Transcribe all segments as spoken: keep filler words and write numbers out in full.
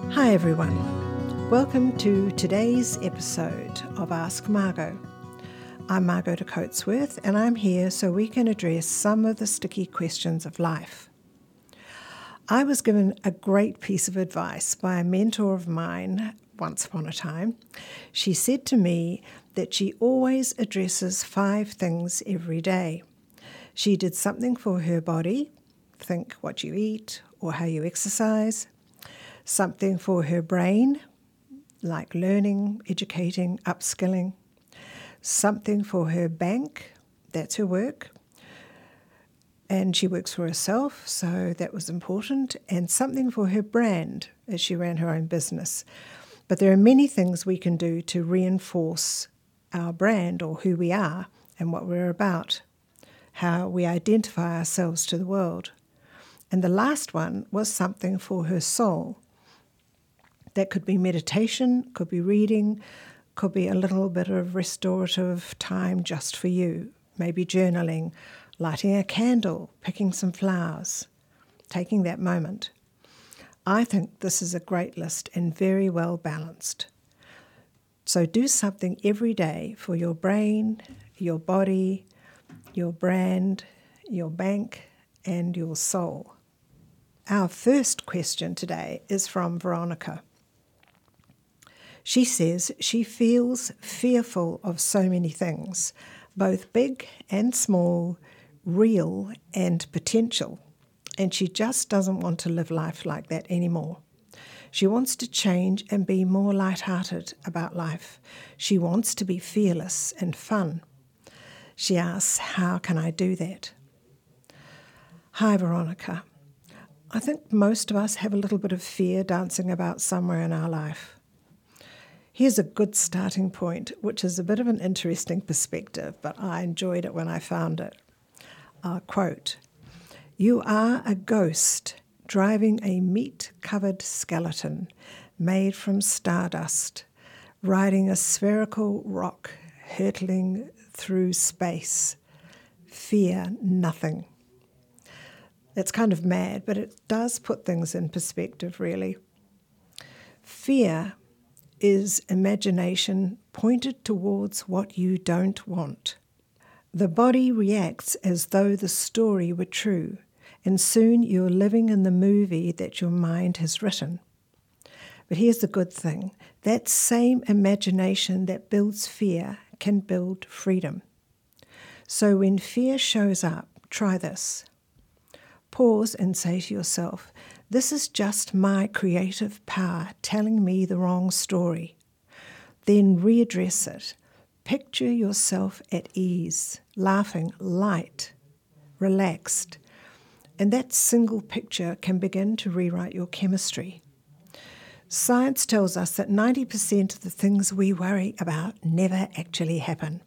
Hi everyone, welcome to today's episode of Ask Margot. I'm Margot de Coatsworth and I'm here so we can address some of the sticky questions of life. I was given a great piece of advice by a mentor of mine once upon a time. She said to me that she always addresses five things every day. She did something for her body, think what you eat or how you exercise, something for her brain, like learning, educating, upskilling, something for her bank, that's her work, and she works for herself, so that was important, and something for her brand as she ran her own business. But there are many things we can do to reinforce our brand or who we are and what we're about, how we identify ourselves to the world. And the last one was something for her soul. That could be meditation, could be reading, could be a little bit of restorative time just for you, maybe journaling, lighting a candle, picking some flowers, taking that moment. I think this is a great list and very well balanced. So do something every day for your brain, your body, your brand, your bank, and your soul. Our first question today is from Veronica. She says she feels fearful of so many things, both big and small, real and potential, and she just doesn't want to live life like that anymore. She wants to change and be more lighthearted about life. She wants to be fearless and fun. She asks, how can I do that? Hi, Veronica. I think most of us have a little bit of fear dancing about somewhere in our life. Here's a good starting point, which is a bit of an interesting perspective, but I enjoyed it when I found it. I'll quote, "You are a ghost driving a meat-covered skeleton made from stardust, riding a spherical rock, hurtling through space. Fear nothing." It's kind of mad, but it does put things in perspective, really. Fear is imagination pointed towards what you don't want. The body reacts as though the story were true, and soon you're living in the movie that your mind has written. But here's the good thing. That same imagination that builds fear can build freedom. So when fear shows up, try this. Pause and say to yourself, this is just my creative power telling me the wrong story. Then readdress it. Picture yourself at ease, laughing, light, relaxed. And that single picture can begin to rewrite your chemistry. Science tells us that ninety percent of the things we worry about never actually happen.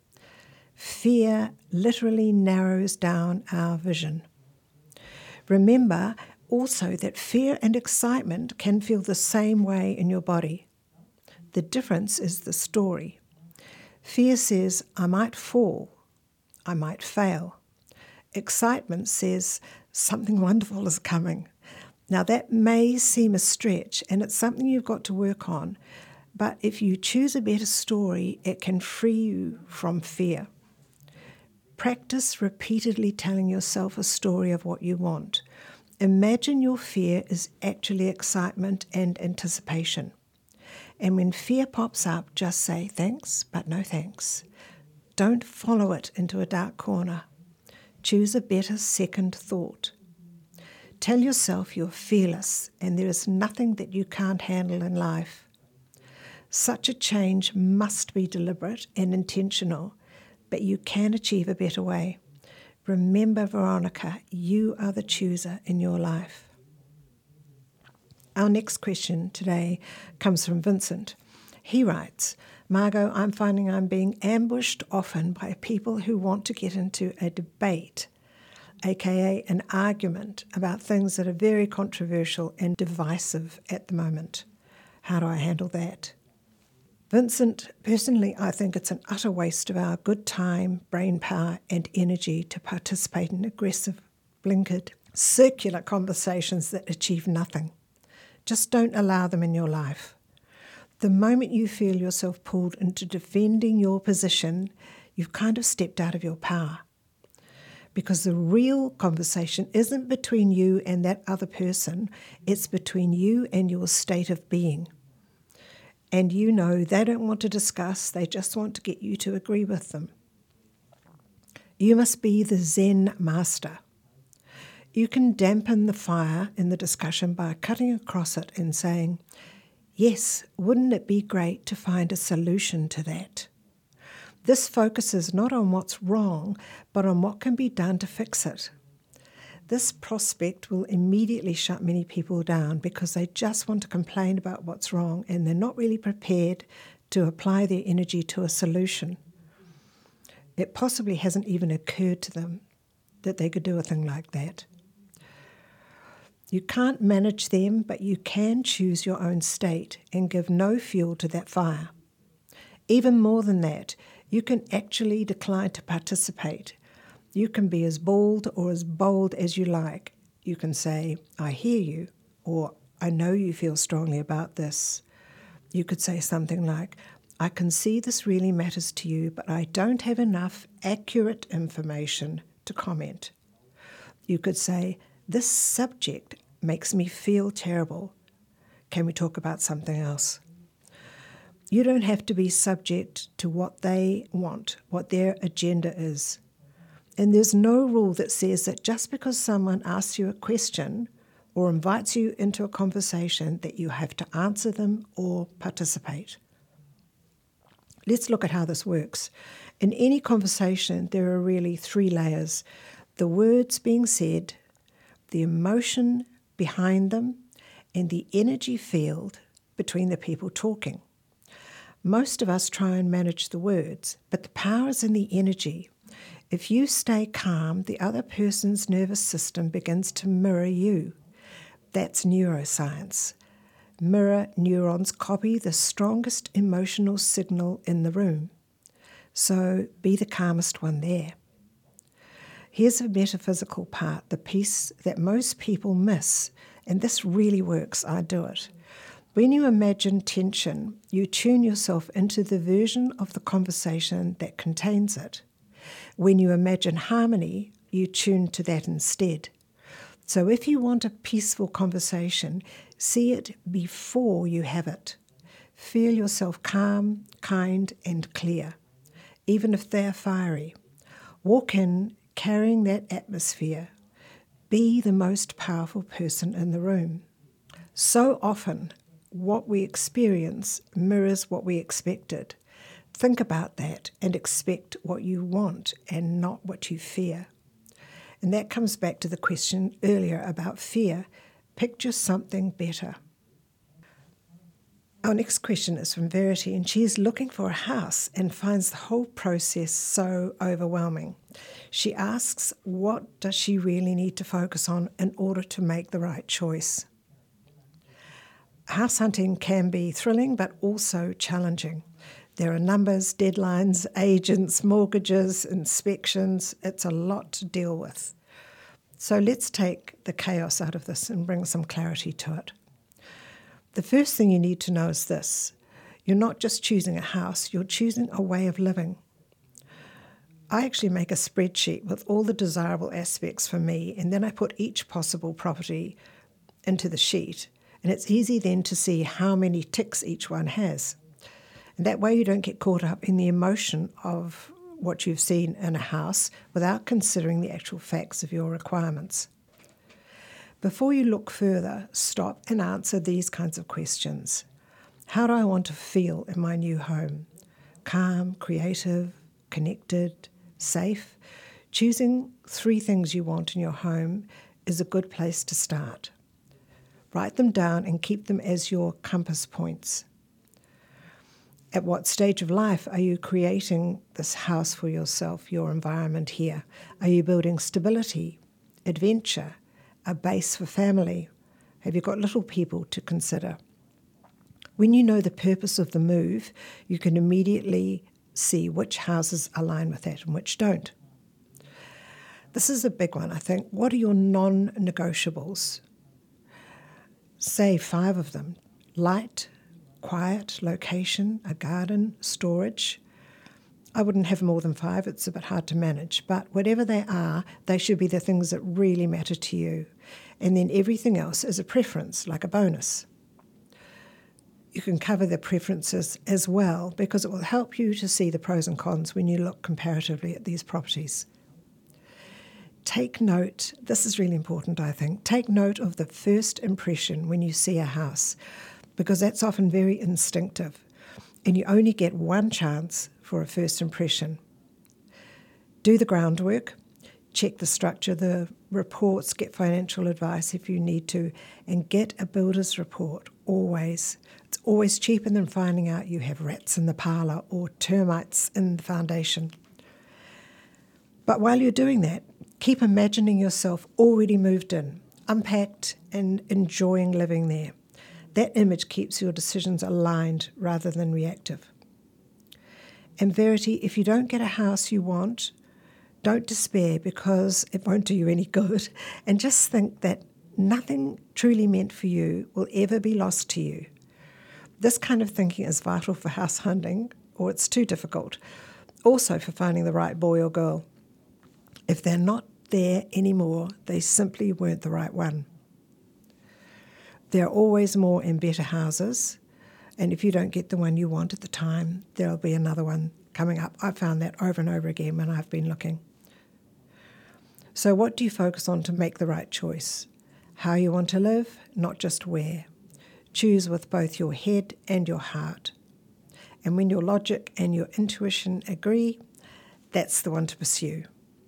Fear literally narrows down our vision. Remember also that fear and excitement can feel the same way in your body. The difference is the story. Fear says, I might fall, I might fail. Excitement says, something wonderful is coming. Now that may seem a stretch and it's something you've got to work on, but if you choose a better story, it can free you from fear. Practice repeatedly telling yourself a story of what you want. Imagine your fear is actually excitement and anticipation. And when fear pops up, just say thanks, but no thanks. Don't follow it into a dark corner. Choose a better second thought. Tell yourself you're fearless and there is nothing that you can't handle in life. Such a change must be deliberate and intentional, but you can achieve a better way. Remember, Veronica, you are the chooser in your life. Our next question today comes from Vincent. He writes, Margot, I'm finding I'm being ambushed often by people who want to get into a debate, aka an argument about things that are very controversial and divisive at the moment. How do I handle that? Vincent, personally, I think it's an utter waste of our good time, brain power, and energy to participate in aggressive, blinkered, circular conversations that achieve nothing. Just don't allow them in your life. The moment you feel yourself pulled into defending your position, you've kind of stepped out of your power. Because the real conversation isn't between you and that other person, it's between you and your state of being. And you know they don't want to discuss, they just want to get you to agree with them. You must be the Zen master. You can dampen the fire in the discussion by cutting across it and saying, yes, wouldn't it be great to find a solution to that? This focuses not on what's wrong, but on what can be done to fix it. This prospect will immediately shut many people down because they just want to complain about what's wrong and they're not really prepared to apply their energy to a solution. It possibly hasn't even occurred to them that they could do a thing like that. You can't manage them, but you can choose your own state and give no fuel to that fire. Even more than that, you can actually decline to participate. You can be as bald or as bold as you like. You can say, I hear you, or I know you feel strongly about this. You could say something like, I can see this really matters to you, but I don't have enough accurate information to comment. You could say, this subject makes me feel terrible. Can we talk about something else? You don't have to be subject to what they want, what their agenda is. And there's no rule that says that just because someone asks you a question or invites you into a conversation that you have to answer them or participate. Let's look at how this works. In any conversation, there are really three layers. The words being said, the emotion behind them, and the energy field between the people talking. Most of us try and manage the words, but the power is in the energy. If you stay calm, the other person's nervous system begins to mirror you. That's neuroscience. Mirror neurons copy the strongest emotional signal in the room. So be the calmest one there. Here's a metaphysical part, the piece that most people miss, and this really works, I do it. When you imagine tension, you tune yourself into the version of the conversation that contains it. When you imagine harmony, you tune to that instead. So if you want a peaceful conversation, see it before you have it. Feel yourself calm, kind, and clear, even if they are fiery. Walk in carrying that atmosphere. Be the most powerful person in the room. So often, what we experience mirrors what we expected. Think about that and expect what you want and not what you fear. And that comes back to the question earlier about fear. Picture something better. Our next question is from Verity, and she's looking for a house and finds the whole process so overwhelming. She asks, what does she really need to focus on in order to make the right choice? House hunting can be thrilling, but also challenging. There are numbers, deadlines, agents, mortgages, inspections. It's a lot to deal with. So let's take the chaos out of this and bring some clarity to it. The first thing you need to know is this. You're not just choosing a house, you're choosing a way of living. I actually make a spreadsheet with all the desirable aspects for me, and then I put each possible property into the sheet. And it's easy then to see how many ticks each one has. And that way you don't get caught up in the emotion of what you've seen in a house without considering the actual facts of your requirements. Before you look further, stop and answer these kinds of questions. How do I want to feel in my new home? Calm, creative, connected, safe? Choosing three things you want in your home is a good place to start. Write them down and keep them as your compass points. At what stage of life are you creating this house for yourself, your environment here? Are you building stability, adventure, a base for family? Have you got little people to consider? When you know the purpose of the move, you can immediately see which houses align with that and which don't. This is a big one, I think. What are your non-negotiables? Say five of them: light, quiet, location, a garden, storage. I wouldn't have more than five, it's a bit hard to manage, but whatever they are, they should be the things that really matter to you. And then everything else is a preference, like a bonus. You can cover the preferences as well because it will help you to see the pros and cons when you look comparatively at these properties. Take note, this is really important I think, take note of the first impression when you see a house because that's often very instinctive and you only get one chance for a first impression. Do the groundwork, check the structure, the reports, get financial advice if you need to, and get a builder's report always. It's always cheaper than finding out you have rats in the parlour or termites in the foundation. But while you're doing that, keep imagining yourself already moved in, unpacked and enjoying living there. That image keeps your decisions aligned rather than reactive. And Verity, if you don't get a house you want, don't despair because it won't do you any good. And just think that nothing truly meant for you will ever be lost to you. This kind of thinking is vital for house hunting, or it's too difficult. Also for finding the right boy or girl. If they're not there anymore, they simply weren't the right one. There are always more and better houses, and if you don't get the one you want at the time, there'll be another one coming up. I've found that over and over again when I've been looking. So what do you focus on to make the right choice? How you want to live, not just where. Choose with both your head and your heart. And when your logic and your intuition agree, that's the one to pursue.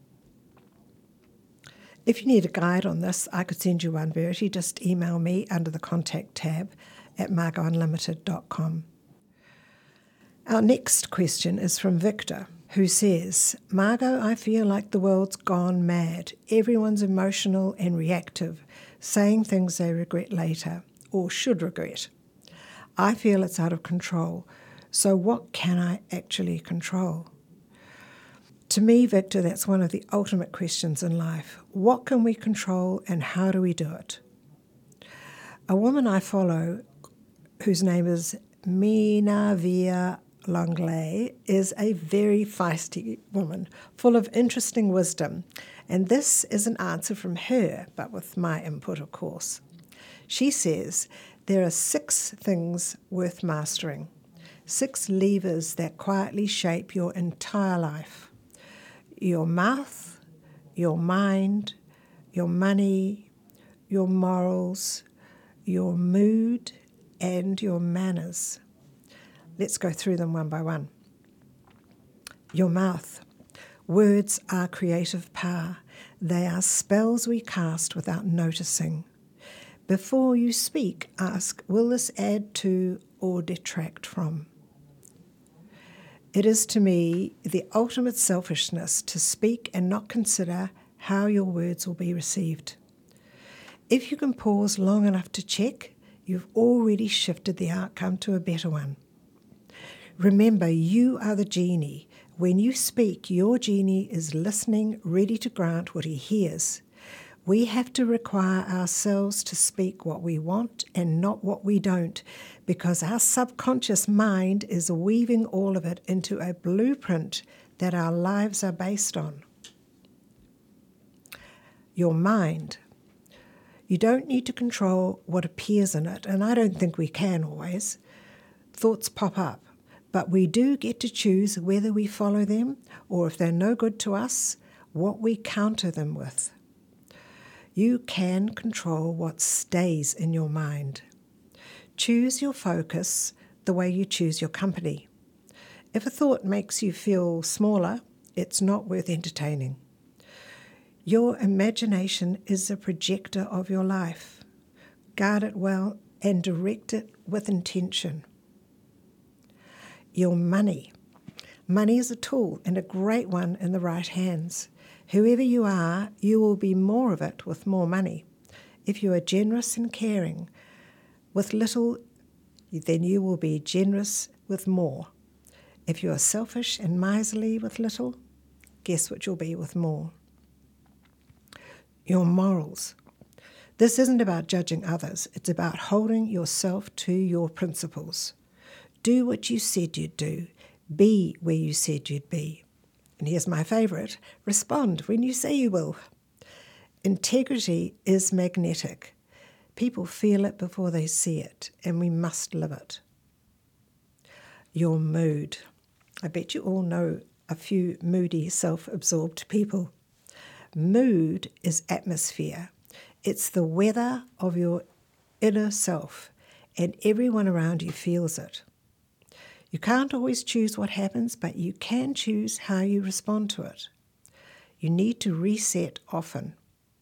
If you need a guide on this, I could send you one, Verity. Just email me under the contact tab at margot unlimited dot com. Our next question is from Victor, who says, Margot, I feel like the world's gone mad. Everyone's emotional and reactive, saying things they regret later, or should regret. I feel it's out of control. So what can I actually control? To me, Victor, that's one of the ultimate questions in life. What can we control and how do we do it? A woman I follow, whose name is Minavia Longley, is a very feisty woman, full of interesting wisdom. And this is an answer from her, but with my input, of course. She says there are six things worth mastering, six levers that quietly shape your entire life. Your mouth, your mind, your money, your morals, your mood, and your manners. Let's go through them one by one. Your mouth. Words are creative power. They are spells we cast without noticing. Before you speak, ask, will this add to or detract from? It is to me the ultimate selfishness to speak and not consider how your words will be received. If you can pause long enough to check, you've already shifted the outcome to a better one. Remember, you are the genie. When you speak, your genie is listening, ready to grant what he hears. We have to require ourselves to speak what we want and not what we don't, because our subconscious mind is weaving all of it into a blueprint that our lives are based on. Your mind. You don't need to control what appears in it, and I don't think we can always. Thoughts pop up, but we do get to choose whether we follow them or, if they're no good to us, what we counter them with. You can control what stays in your mind. Choose your focus the way you choose your company. If a thought makes you feel smaller, it's not worth entertaining. Your imagination is the projector of your life. Guard it well and direct it with intention. Your money. Money is a tool and a great one in the right hands. Whoever you are, you will be more of it with more money. If you are generous and caring with little, then you will be generous with more. If you are selfish and miserly with little, guess what you'll be with more. Your morals. This isn't about judging others. It's about holding yourself to your principles. Do what you said you'd do. Be where you said you'd be. And here's my favourite. Respond when you say you will. Integrity is magnetic. People feel it before they see it, and we must live it. Your mood. I bet you all know a few moody, self-absorbed people. Mood is atmosphere. It's the weather of your inner self, and everyone around you feels it. You can't always choose what happens, but you can choose how you respond to it. You need to reset often.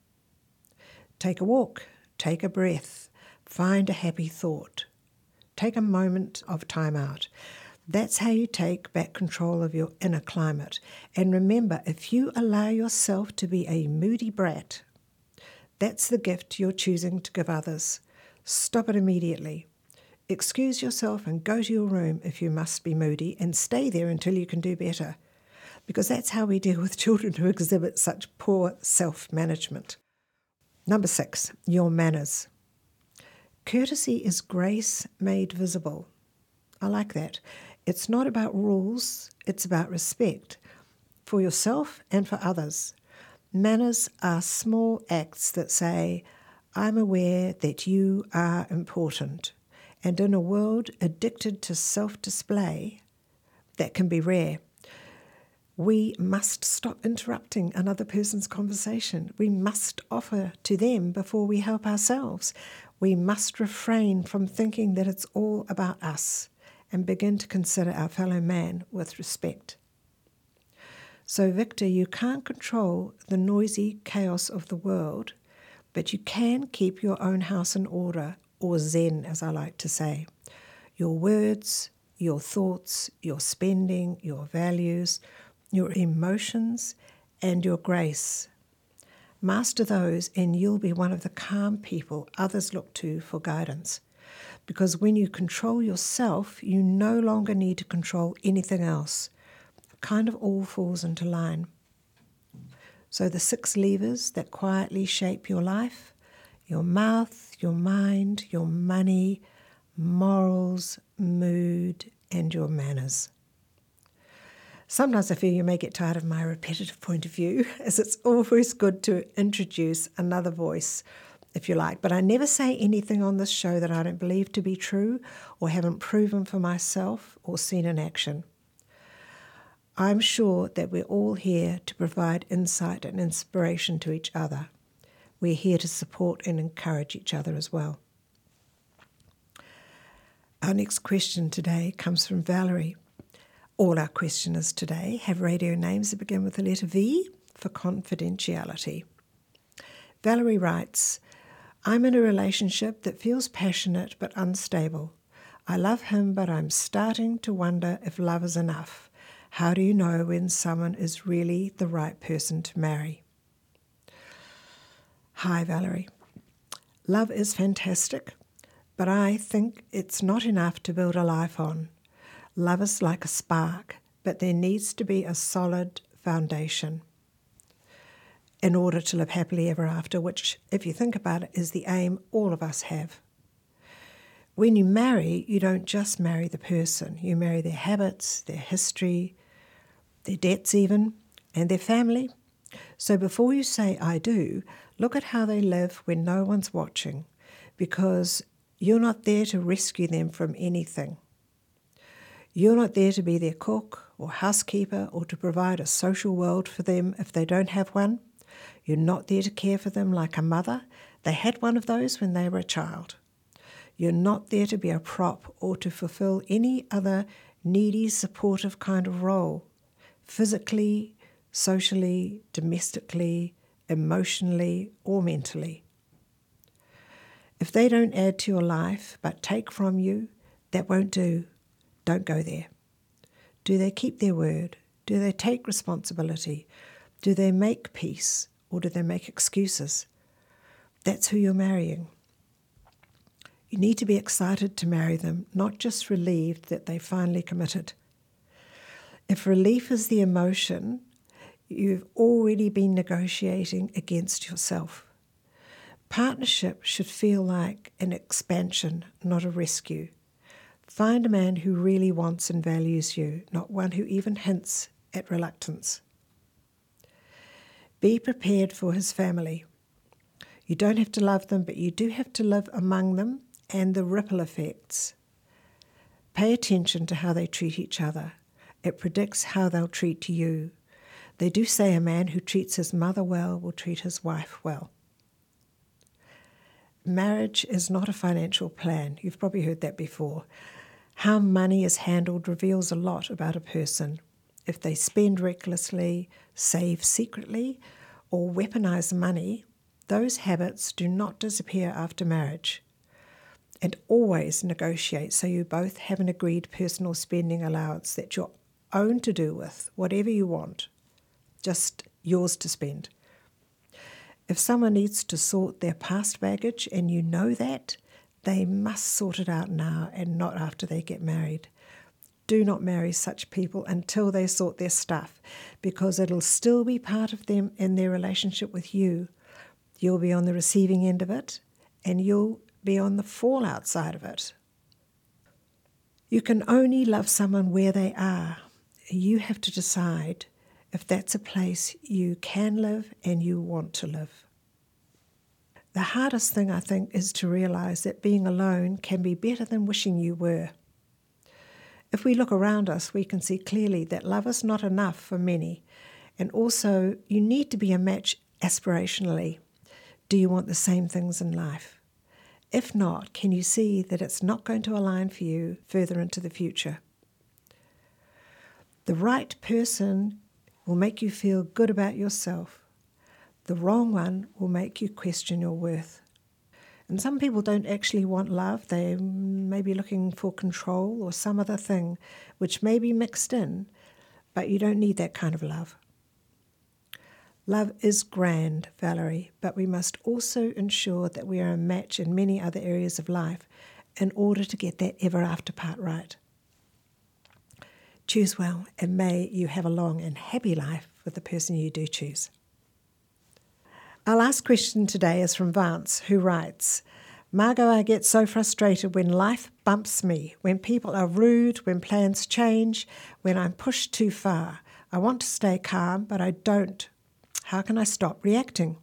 Take a walk, take a breath, find a happy thought. Take a moment of time out. That's how you take back control of your inner climate. And remember, if you allow yourself to be a moody brat, that's the gift you're choosing to give others. Stop it immediately. Excuse yourself and go to your room if you must be moody, and stay there until you can do better. Because that's how we deal with children who exhibit such poor self-management. Number six, your manners. Courtesy is grace made visible. I like that. It's not about rules, it's about respect for yourself and for others. Manners are small acts that say, I'm aware that you are important. And in a world addicted to self-display, that can be rare. We must stop interrupting another person's conversation. We must offer to them before we help ourselves. We must refrain from thinking that it's all about us and begin to consider our fellow man with respect. So, Victor, you can't control the noisy chaos of the world, but you can keep your own house in order, or zen, as I like to say. Your words, your thoughts, your spending, your values, your emotions, and your grace. Master those, and you'll be one of the calm people others look to for guidance. Because when you control yourself, you no longer need to control anything else. It kind of all falls into line. So the six levers that quietly shape your life: your mouth, your mind, your money, morals, mood, and your manners. Sometimes I feel you may get tired of my repetitive point of view, as it's always good to introduce another voice, if you like. But I never say anything on this show that I don't believe to be true or haven't proven for myself or seen in action. I'm sure that we're all here to provide insight and inspiration to each other. We're here to support and encourage each other as well. Our next question today comes from Valerie. All our questioners today have radio names that begin with the letter V for confidentiality. Valerie writes, I'm in a relationship that feels passionate but unstable. I love him, but I'm starting to wonder if love is enough. How do you know when someone is really the right person to marry? Hi, Valerie. Love is fantastic, but I think it's not enough to build a life on. Love is like a spark, but there needs to be a solid foundation in order to live happily ever after, which, if you think about it, is the aim all of us have. When you marry, you don't just marry the person. You marry their habits, their history, their debts even, and their family. So before you say, I do, look at how they live when no one's watching, because you're not there to rescue them from anything. You're not there to be their cook or housekeeper or to provide a social world for them if they don't have one. You're not there to care for them like a mother. They had one of those when they were a child. You're not there to be a prop or to fulfill any other needy, supportive kind of role, physically, socially, domestically, emotionally, or mentally. If they don't add to your life but take from you, that won't do. Don't go there. Do they keep their word? Do they take responsibility? Do they make peace, or do they make excuses? That's who you're marrying. You need to be excited to marry them, not just relieved that they finally committed. If relief is the emotion, you've already been negotiating against yourself. Partnership should feel like an expansion, not a rescue. Find a man who really wants and values you, not one who even hints at reluctance. Be prepared for his family. You don't have to love them, but you do have to live among them and the ripple effects. Pay attention to how they treat each other. It predicts how they'll treat you. They do say a man who treats his mother well will treat his wife well. Marriage is not a financial plan. You've probably heard that before. How money is handled reveals a lot about a person. If they spend recklessly, save secretly, or weaponize money, those habits do not disappear after marriage. And always negotiate so you both have an agreed personal spending allowance that you're own to do with, whatever you want, just yours to spend. If someone needs to sort their past baggage and you know that, they must sort it out now and not after they get married. Do not marry such people until they sort their stuff, because it'll still be part of them in their relationship with you. You'll be on the receiving end of it, and you'll be on the fallout side of it. You can only love someone where they are. You have to decide if that's a place you can live and you want to live. The hardest thing, I think, is to realize that being alone can be better than wishing you were. If we look around us, we can see clearly that love is not enough for many, and also you need to be a match aspirationally. Do you want the same things in life? If not, can you see that it's not going to align for you further into the future? The right person will make you feel good about yourself. The wrong one will make you question your worth. And some people don't actually want love. They may be looking for control or some other thing which may be mixed in, but you don't need that kind of love. Love is grand, Valerie, but we must also ensure that we are a match in many other areas of life in order to get that ever after part right. Choose well, and may you have a long and happy life with the person you do choose. Our last question today is from Vance, who writes, Margot, I get so frustrated when life bumps me, when people are rude, when plans change, when I'm pushed too far. I want to stay calm, but I don't. How can I stop reacting?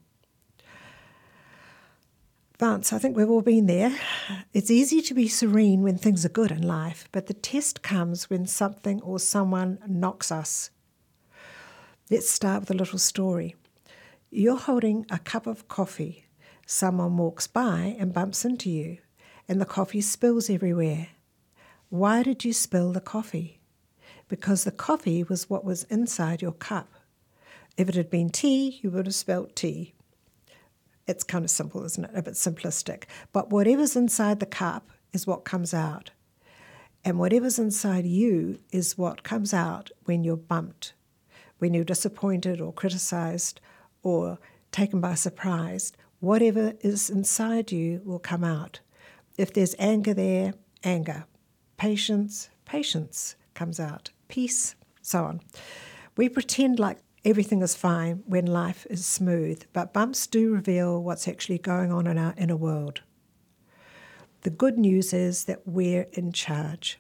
Vance, I think we've all been there. It's easy to be serene when things are good in life, but the test comes when something or someone knocks us. Let's start with a little story. You're holding a cup of coffee. Someone walks by and bumps into you, and the coffee spills everywhere. Why did you spill the coffee? Because the coffee was what was inside your cup. If it had been tea, you would have spilled tea. It's kind of simple, isn't it? A bit simplistic. But whatever's inside the cup is what comes out. And whatever's inside you is what comes out when you're bumped, when you're disappointed or criticized or taken by surprise. Whatever is inside you will come out. If there's anger there, anger. Patience, patience comes out. Peace, so on. We pretend like everything is fine when life is smooth, but bumps do reveal what's actually going on in our inner world. The good news is that we're in charge.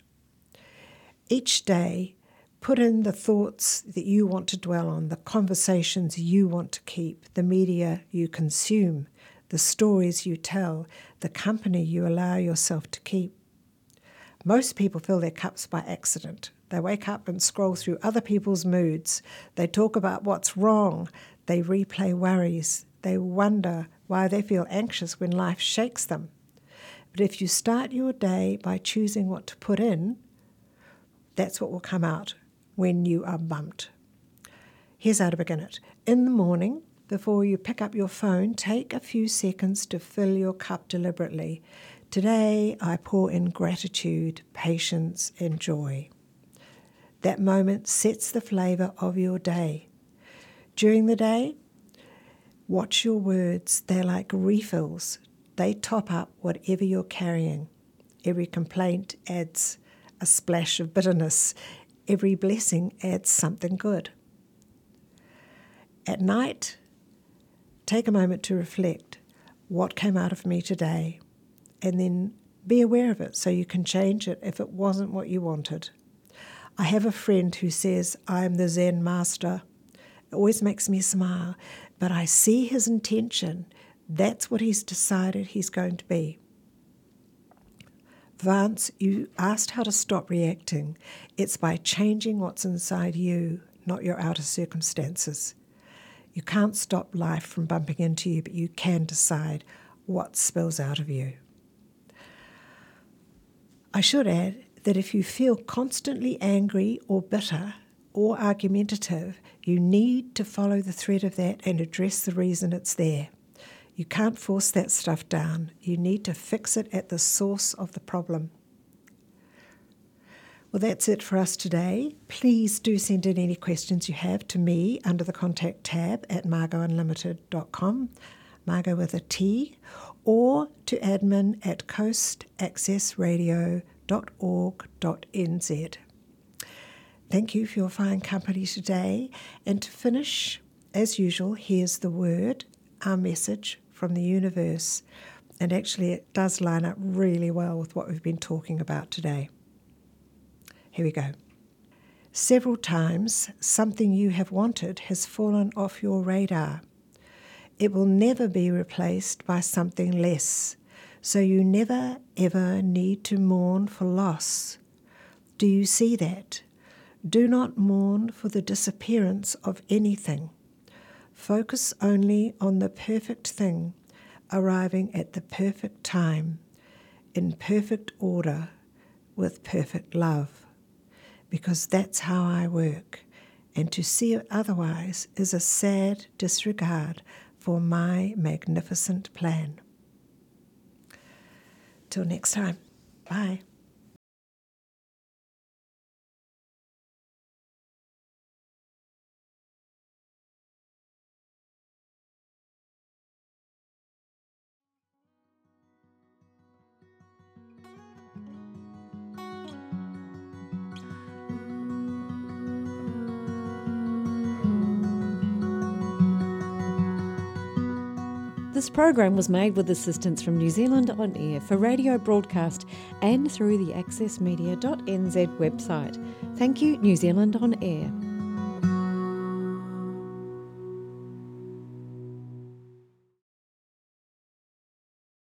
Each day, put in the thoughts that you want to dwell on, the conversations you want to keep, the media you consume, the stories you tell, the company you allow yourself to keep. Most people fill their cups by accident. They wake up and scroll through other people's moods. They talk about what's wrong. They replay worries. They wonder why they feel anxious when life shakes them. But if you start your day by choosing what to put in, that's what will come out when you are bumped. Here's how to begin it. In the morning, before you pick up your phone, take a few seconds to fill your cup deliberately. Today, I pour in gratitude, patience, and joy. That moment sets the flavour of your day. During the day, watch your words. They're like refills. They top up whatever you're carrying. Every complaint adds a splash of bitterness. Every blessing adds something good. At night, take a moment to reflect. what came out of me today, and then be aware of it so you can change it if it wasn't what you wanted. I have a friend who says, I'm the Zen master. It always makes me smile, but I see his intention. That's what he's decided he's going to be. Vance, you asked how to stop reacting. It's by changing what's inside you, not your outer circumstances. You can't stop life from bumping into you, but you can decide what spills out of you. I should add that if you feel constantly angry or bitter or argumentative, you need to follow the thread of that and address the reason it's there. You can't force that stuff down. You need to fix it at the source of the problem. Well, that's it for us today. Please do send in any questions you have to me under the contact tab at margot unlimited dot com, Margot with a T, or to admin at coast access radio dot org dot n z. Thank you for your fine company today. And to finish, as usual, here's the word, our message from the universe. And actually it does line up really well with what we've been talking about today. Here we go. Several times something you have wanted has fallen off your radar. It will never be replaced by something less, so you never ever need to mourn for loss. Do you see that? Do not mourn for the disappearance of anything. Focus only on the perfect thing, arriving at the perfect time, in perfect order, with perfect love. Because that's how I work, and to see it otherwise is a sad disregard for my magnificent plan. Till next time, bye. This program was made with assistance from New Zealand On Air for radio broadcast and through the access media dot n z website. Thank you, New Zealand On Air.